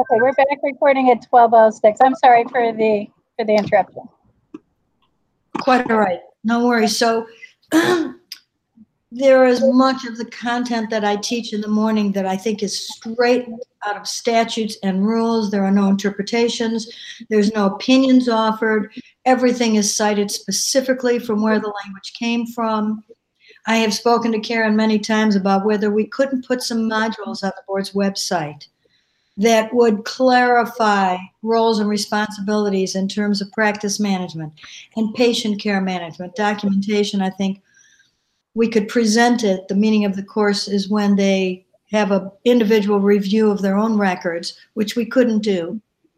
Okay, we're back recording at 12:06. I'm sorry for the interruption. Quite all right. No worries. So there is much of the content that I teach in the morning that I think is straight out of statutes and rules. There are no interpretations. There's no opinions offered. Everything is cited specifically from where the language came from. I have spoken to Karen many times about whether we couldn't put some modules on the board's website that would clarify roles and responsibilities in terms of practice management and patient care management. Documentation, I think we could present it. The meaning of the course is when they have an individual review of their own records, which we couldn't do.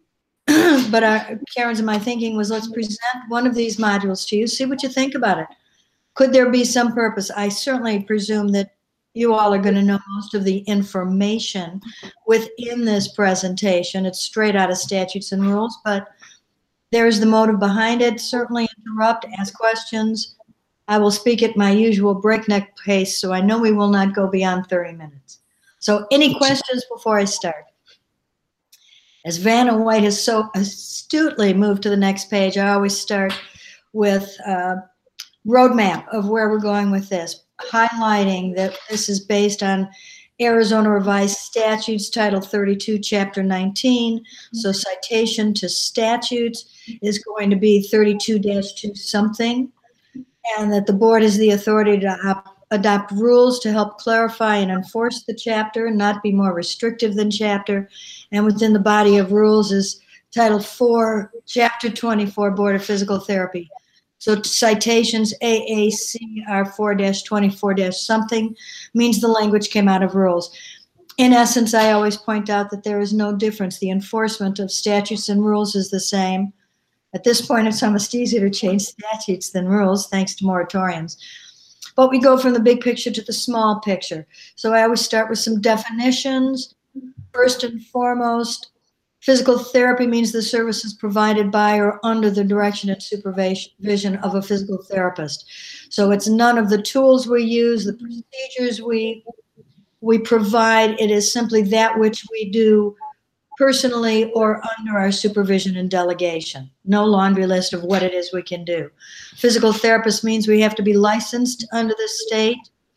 But Karen's and my thinking was, let's present one of these modules to you, see what you think about it. Could there be some purpose? I certainly presume that you all are going to know most of the information within this presentation. It's straight out of statutes and rules, but there's the motive behind it. Certainly interrupt, ask questions. I will speak at my usual breakneck pace, so I know we will not go beyond 30 minutes. So any questions before I start? As Vanna White has so astutely moved to the next page, I always start with a roadmap of where we're going with this, highlighting that this is based on Arizona Revised Statutes, Title 32, Chapter 19. So citation to statutes is going to be 32-2 something, and that the board has the authority to adopt rules to help clarify and enforce the chapter, not be more restrictive than chapter. And within the body of rules is Title 4, Chapter 24, Board of Physical Therapy. So citations AACR 4-24- something means the language came out of rules. In essence, I always point out that there is no difference. The enforcement of statutes and rules is the same. At this point, it's almost easier to change statutes than rules, thanks to moratoriums. But we go from the big picture to the small picture. So I always start with some definitions. First and foremost, physical therapy means the services provided by or under the direction and supervision of a physical therapist. So it's none of the tools we use, the procedures we provide. It is simply that which we do personally or under our supervision and delegation. No laundry list of what it is we can do. Physical therapist means we have to be licensed under the state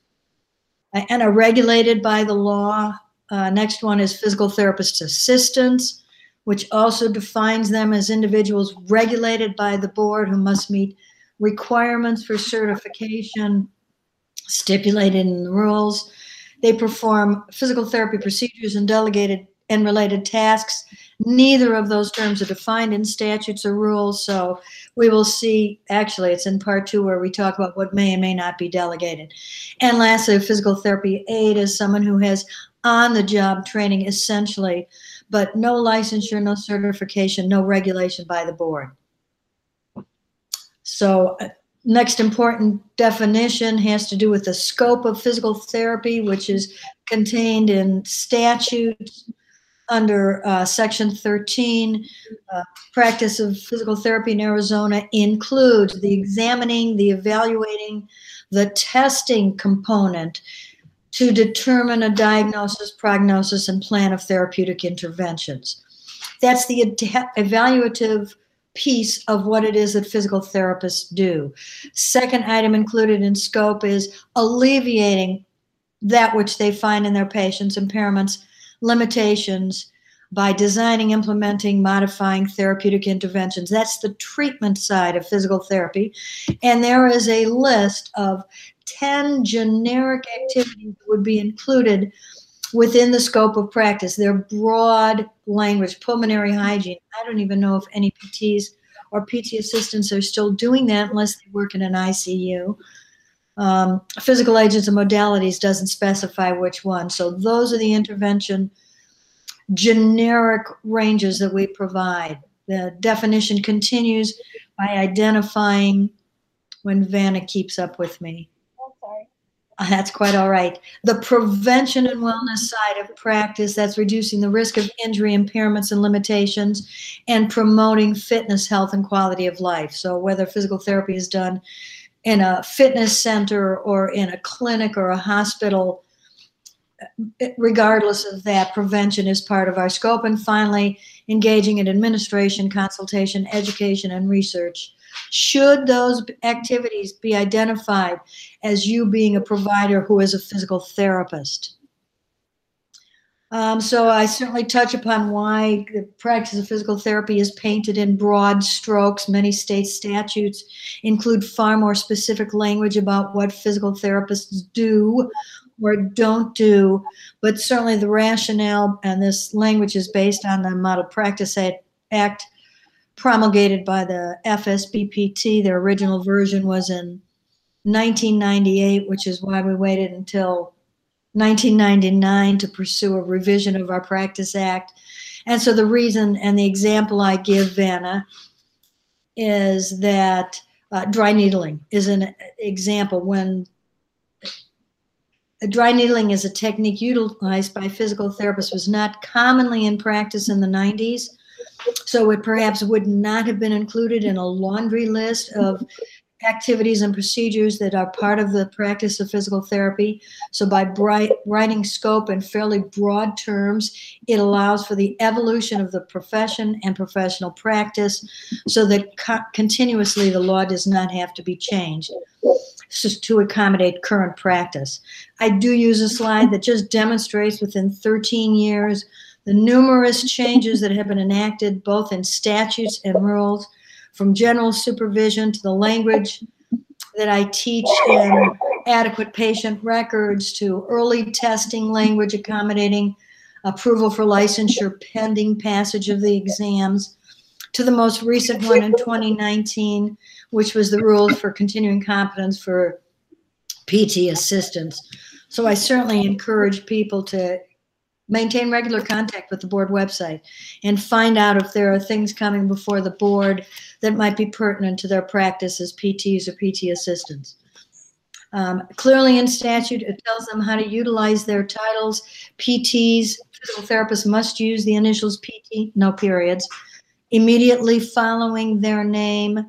and are regulated by the law. Next one is physical therapist assistants, which also defines them as individuals regulated by the board who must meet requirements for certification stipulated in the rules. They perform physical therapy procedures and delegated and related tasks. Neither of those terms are defined in statutes or rules, so we will see, actually it's in part 2 where we talk about what may and may not be delegated. And lastly, a physical therapy aide is someone who has on-the-job training essentially, but no licensure, no certification, no regulation by the board. So next important definition has to do with the scope of physical therapy, which is contained in statutes under Section 13. Practice of physical therapy in Arizona includes the examining, the evaluating, the testing component to determine a diagnosis, prognosis, and plan of therapeutic interventions. That's the evaluative piece of what it is that physical therapists do. Second item included in scope is alleviating that which they find in their patients, impairments, limitations, by designing, implementing, modifying therapeutic interventions. That's the treatment side of physical therapy. And there is a list of 10 generic activities that would be included within the scope of practice. They're broad language, pulmonary hygiene. I don't even know if any PTs or PT assistants are still doing that unless they work in an ICU. Physical agents and modalities doesn't specify which one. So those are the intervention generic ranges that we provide. The definition continues by identifying, when Vanna keeps up with me. Oh, sorry. That's quite all right. The prevention and wellness side of practice, that's reducing the risk of injury, impairments, and limitations, and promoting fitness, health, and quality of life. So whether physical therapy is done in a fitness center or in a clinic or a hospital, regardless of that, prevention is part of our scope. And finally, engaging in administration, consultation, education, and research. Should those activities be identified as you being a provider who is a physical therapist? So I certainly touch upon why the practice of physical therapy is painted in broad strokes. Many state statutes include far more specific language about what physical therapists do or don't do, but certainly the rationale, and this language is based on the Model Practice Act promulgated by the FSBPT. Their original version was in 1998, which is why we waited until 1999 to pursue a revision of our Practice Act. And so the reason and the example I give, Vanna, is that dry needling is an example. When dry needling is a technique utilized by physical therapists, was not commonly in practice in the 90s. So it perhaps would not have been included in a laundry list of activities and procedures that are part of the practice of physical therapy. So by writing scope in fairly broad terms, it allows for the evolution of the profession and professional practice so that continuously the law does not have to be changed to accommodate current practice. I do use a slide that just demonstrates within 13 years the numerous changes that have been enacted both in statutes and rules, from general supervision to the language that I teach in adequate patient records, to early testing language accommodating approval for licensure pending passage of the exams, to the most recent one in 2019, which was the rules for continuing competence for PT assistants. So I certainly encourage people to maintain regular contact with the board website and find out if there are things coming before the board that might be pertinent to their practice as PTs or PT assistants. Clearly in statute, it tells them how to utilize their titles. PTs, physical therapists, must use the initials PT, no periods. Immediately following their name,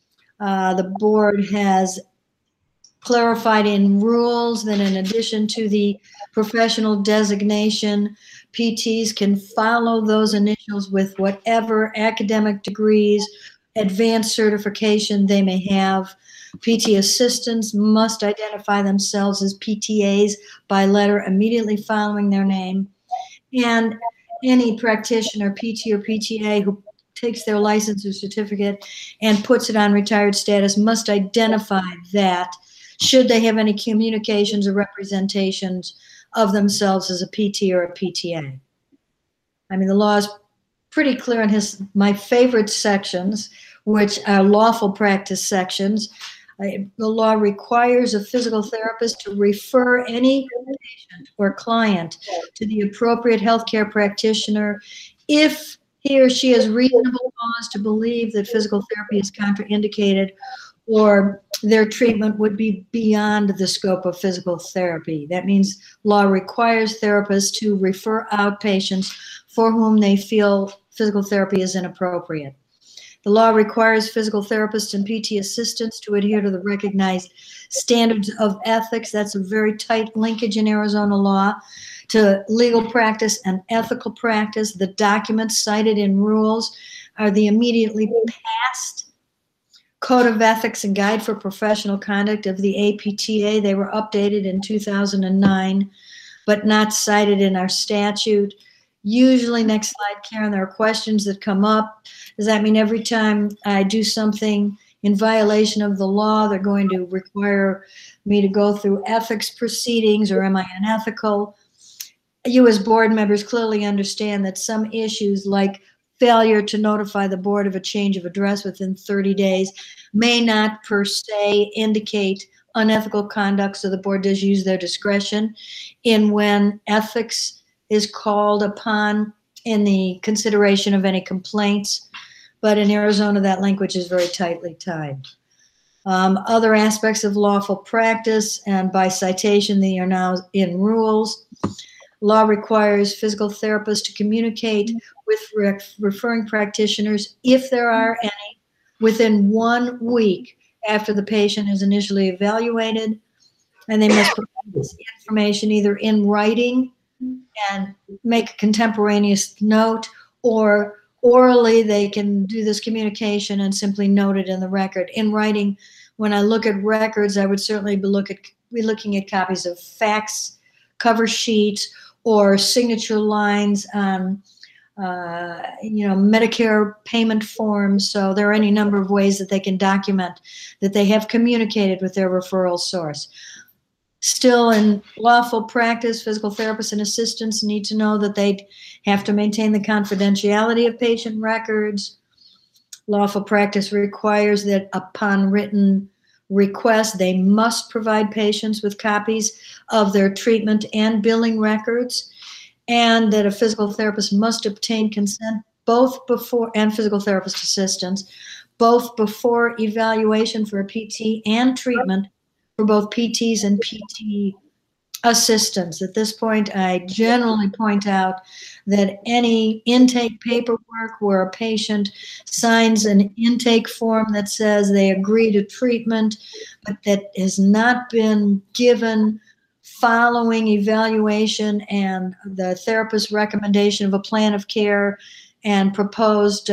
the board has clarified in rules that in addition to the professional designation, PTs can follow those initials with whatever academic degrees, advanced certification they may have. PT assistants must identify themselves as PTAs by letter immediately following their name. And any practitioner, PT or PTA, who takes their license or certificate and puts it on retired status must identify that should they have any communications or representations of themselves as a PT or a PTA. I mean, the law is pretty clear in my favorite sections, which are lawful practice sections. The law requires a physical therapist to refer any patient or client to the appropriate healthcare practitioner if he or she has reasonable cause to believe that physical therapy is contraindicated or their treatment would be beyond the scope of physical therapy. That means law requires therapists to refer out patients for whom they feel physical therapy is inappropriate. The law requires physical therapists and PT assistants to adhere to the recognized standards of ethics. That's a very tight linkage in Arizona law to legal practice and ethical practice. The documents cited in rules are the immediately passed Code of Ethics and Guide for Professional Conduct of the APTA. They were updated in 2009, but not cited in our statute. Usually, next slide, Karen, there are questions that come up. Does that mean every time I do something in violation of the law, they're going to require me to go through ethics proceedings, or am I unethical? You as board members clearly understand that some issues like failure to notify the board of a change of address within 30 days may not per se indicate unethical conduct, so the board does use their discretion in when ethics is called upon in the consideration of any complaints. But in Arizona, that language is very tightly tied. Other aspects of lawful practice, and by citation, they are now in rules. Law requires physical therapists to communicate with referring practitioners, if there are any, within 1 week after the patient is initially evaluated. and they must provide this information either in writing and make a contemporaneous note, or orally they can do this communication and simply note it in the record. In writing, when I look at records, I would certainly be looking at copies of fax cover sheets or signature lines on Medicare payment forms. So there are any number of ways that they can document that they have communicated with their referral source. Still, in lawful practice, physical therapists and assistants need to know that they have to maintain the confidentiality of patient records. Lawful practice requires that upon written request, they must provide patients with copies of their treatment and billing records, and that a physical therapist must obtain consent both before, and physical therapist assistants, both before evaluation for a PT and treatment for both PTs and PT assistants. At this point, I generally point out that any intake paperwork where a patient signs an intake form that says they agree to treatment, but that has not been given following evaluation and the therapist's recommendation of a plan of care and proposed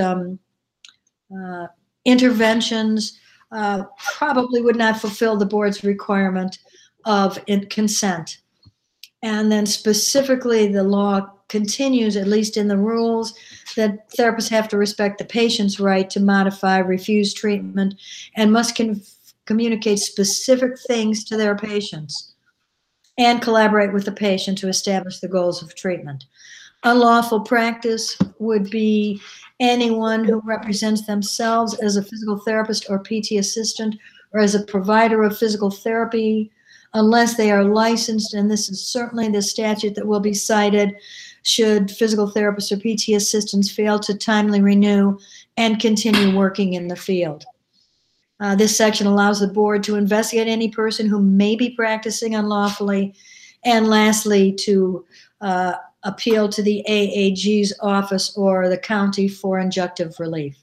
interventions, probably would not fulfill the board's requirement of consent. And then specifically, the law continues, at least in the rules, that therapists have to respect the patient's right to modify, refuse treatment, and must communicate specific things to their patients and collaborate with the patient to establish the goals of treatment. Unlawful practice would be anyone who represents themselves as a physical therapist or PT assistant or as a provider of physical therapy, unless they are licensed, and this is certainly the statute that will be cited should physical therapists or PT assistants fail to timely renew and continue working in the field. This section allows the board to investigate any person who may be practicing unlawfully, and lastly, to appeal to the AAG's office or the county for injunctive relief.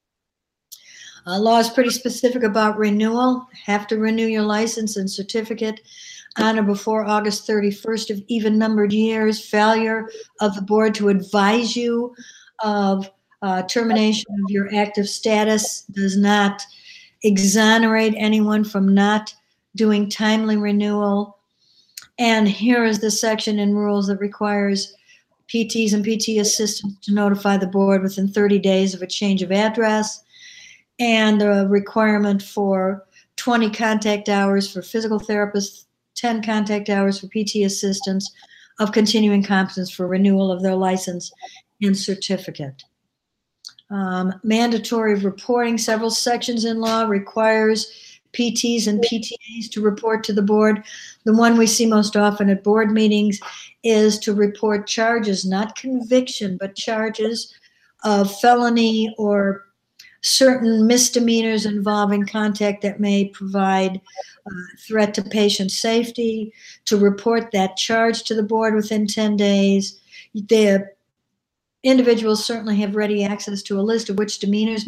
Law is pretty specific about renewal. Have to renew your license and certificate on or before August 31st of even numbered years. Failure of the board to advise you of termination of your active status does not exonerate anyone from not doing timely renewal. And here is the section in rules that requires PTs and PT assistants to notify the board within 30 days of a change of address, and the requirement for 20 contact hours for physical therapists, 10 contact hours for PT assistants of continuing competence for renewal of their license and certificate. Mandatory reporting. Several sections in law requires PTs and PTAs to report to the board. The one we see most often at board meetings is to report charges, not conviction, but charges of felony or certain misdemeanors involving contact that may provide threat to patient safety, to report that charge to the board within 10 days. The individuals certainly have ready access to a list of which misdemeanors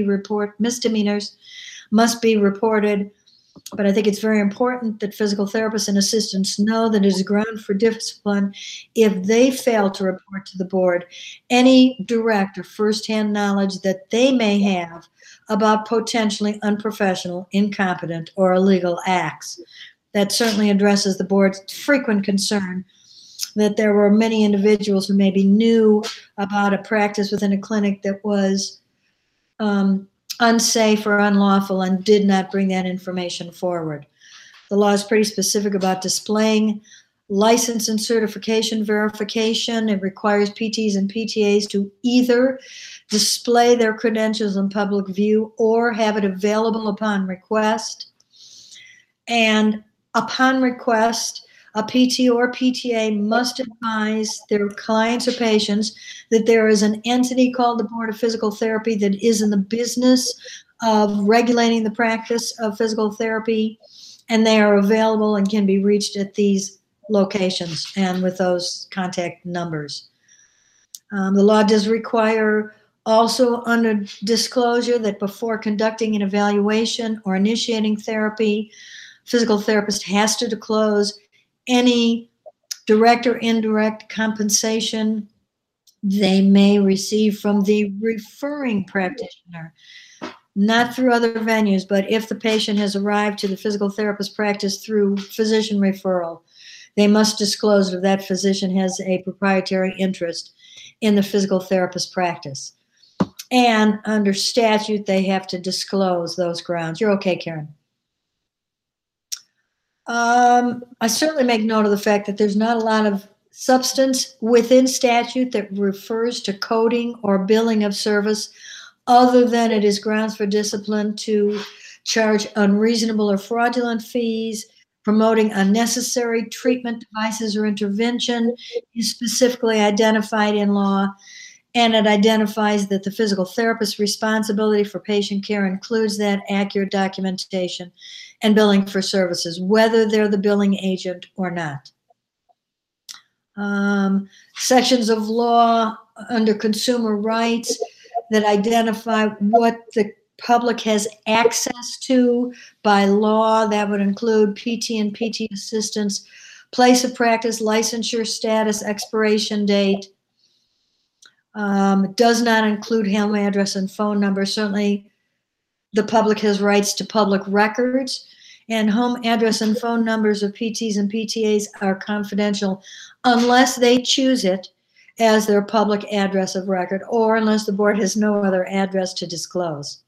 must be reported. But I think it's very important that physical therapists and assistants know that it is ground for discipline if they fail to report to the board any direct or firsthand knowledge that they may have about potentially unprofessional, incompetent, or illegal acts. That certainly addresses the board's frequent concern that there were many individuals who maybe knew about a practice within a clinic that was unsafe or unlawful and did not bring that information forward. The law is pretty specific about displaying license and certification verification. It requires PTs and PTAs to either display their credentials in public view or have it available upon request. And upon request, a PT or PTA must advise their clients or patients that there is an entity called the Board of Physical Therapy that is in the business of regulating the practice of physical therapy, and they are available and can be reached at these locations and with those contact numbers. The law does require also under disclosure that before conducting an evaluation or initiating therapy, physical therapist has to disclose any direct or indirect compensation they may receive from the referring practitioner, not through other venues, but if the patient has arrived to the physical therapist practice through physician referral, they must disclose if that physician has a proprietary interest in the physical therapist practice. And under statute, they have to disclose those grounds. You're okay, Karen. I certainly make note of the fact that there's not a lot of substance within statute that refers to coding or billing of service, other than it is grounds for discipline to charge unreasonable or fraudulent fees, promoting unnecessary treatment devices or intervention is specifically identified in law, and it identifies that the physical therapist's responsibility for patient care includes that accurate documentation and billing for services, whether they're the billing agent or not. Sections of law under consumer rights that identify what the public has access to by law. That would include PT and PT assistants, place of practice, licensure status, expiration date. It does not include home address and phone number. Certainly the public has rights to public records, and home address and phone numbers of PTs and PTAs are confidential unless they choose it as their public address of record, or unless the board has no other address to disclose.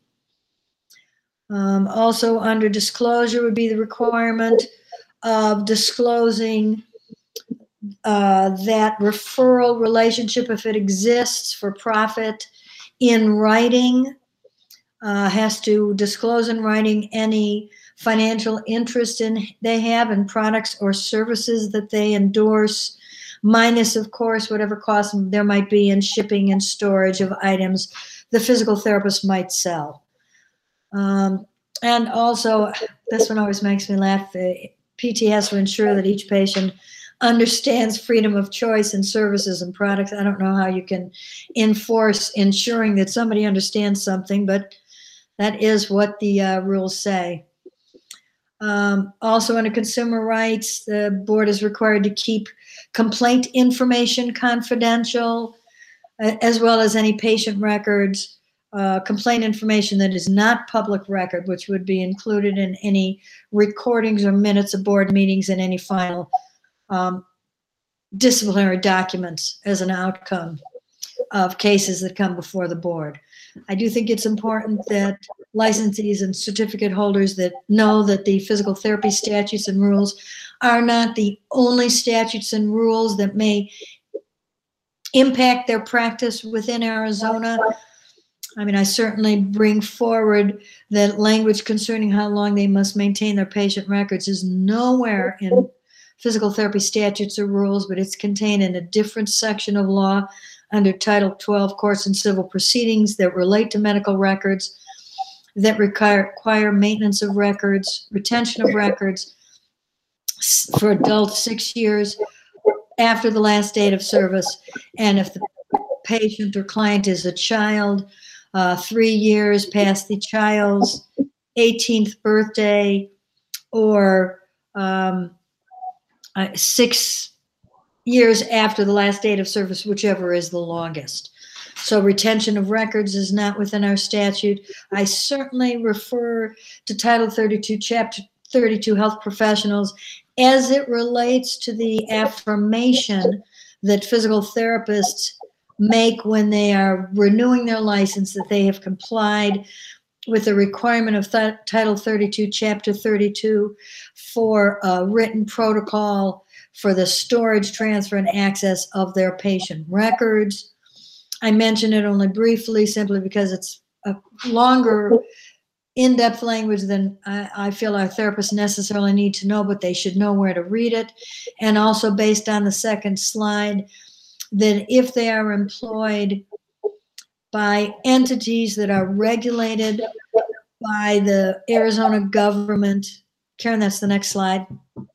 Also under disclosure would be the requirement of disclosing that referral relationship, if it exists for profit, in writing. Has to disclose in writing any financial interest they have in products or services that they endorse, minus, of course, whatever cost there might be in shipping and storage of items the physical therapist might sell. And also, this one always makes me laugh, the PT has to ensure that each patient understands freedom of choice in services and products. I don't know how you can enforce ensuring that somebody understands something, but that is what the rules say. Also under consumer rights, the board is required to keep complaint information confidential, as well as any patient records, complaint information that is not public record, which would be included in any recordings or minutes of board meetings and any final disciplinary documents as an outcome of cases that come before the board. I do think it's important that licensees and certificate holders that know that the physical therapy statutes and rules are not the only statutes and rules that may impact their practice within Arizona. I mean, I certainly bring forward that language concerning how long they must maintain their patient records is nowhere in physical therapy statutes or rules, but it's contained in a different section of law under Title 12, Courts and Civil Proceedings, that relate to medical records, that require maintenance of records, retention of records for adults 6 years after the last date of service. And if the patient or client is a child, 3 years past the child's 18th birthday, or 6 years after the last date of service, whichever is the longest. So retention of records is not within our statute. I certainly refer to Title 32, Chapter 32, Health Professionals, as it relates to the affirmation that physical therapists make when they are renewing their license, that they have complied with the requirement of Title 32, Chapter 32 for a written protocol for the storage, transfer, and access of their patient records. I mention it only briefly, simply because it's a longer, in-depth language than I feel our therapists necessarily need to know, but they should know where to read it. And also based on the second slide, that if they are employed by entities that are regulated by the Arizona government. Karen, that's the next slide.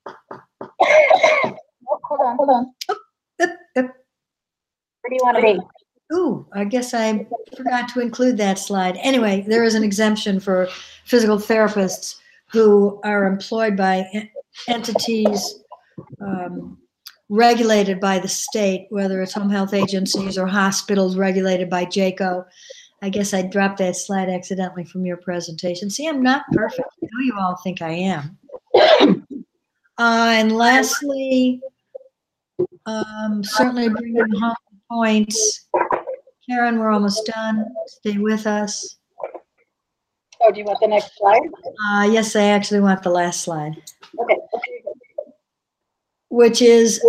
Hold on. Where do you want to be? Ooh, I guess I forgot to include that slide. Anyway, there is an exemption for physical therapists who are employed by entities regulated by the state, whether it's home health agencies or hospitals regulated by JACO. I guess I dropped that slide accidentally from your presentation. See, I'm not perfect. I know you all think I am. And lastly, certainly bringing home points. Karen, we're almost done. Stay with us. Oh, do you want the next slide? Yes, I actually want the last slide, Okay. which is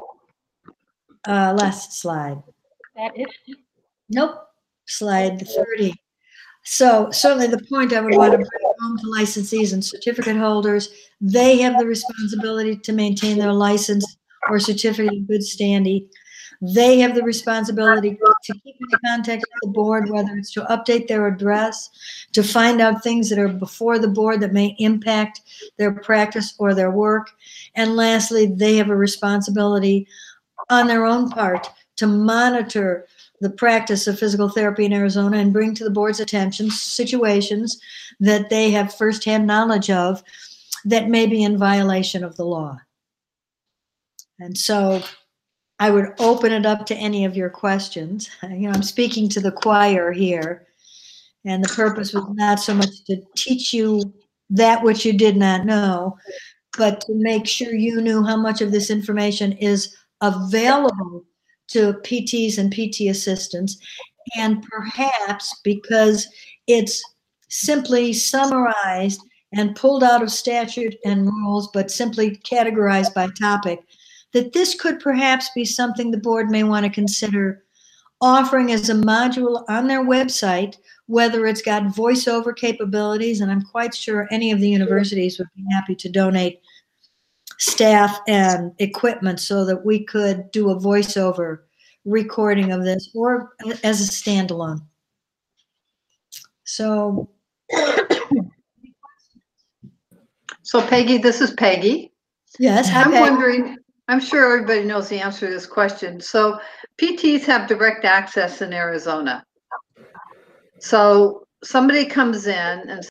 last slide. That is. Nope, slide 30. So certainly the point I would want to bring home to licensees and certificate holders, they have the responsibility to maintain their license or certificate in good standing. They have the responsibility to keep in contact with the board, whether it's to update their address, to find out things that are before the board that may impact their practice or their work. And lastly, they have a responsibility on their own part to monitor the practice of physical therapy in Arizona and bring to the board's attention situations that they have firsthand knowledge of that may be in violation of the law. And so I would open it up to any of your questions. I'm speaking to the choir here, and the purpose was not so much to teach you that which you did not know, but to make sure you knew how much of this information is available to PTs and PT assistants, and perhaps because it's simply summarized and pulled out of statute and rules, but simply categorized by topic, that this could perhaps be something the board may want to consider offering as a module on their website, whether it's got voiceover capabilities, and I'm quite sure any of the universities would be happy to donate staff and equipment so that we could do a voiceover recording of this, or as a standalone. So Peggy, this is Peggy. yes, I'm wondering, I'm sure everybody knows the answer to this question. So PTs have direct access in Arizona. So somebody comes in and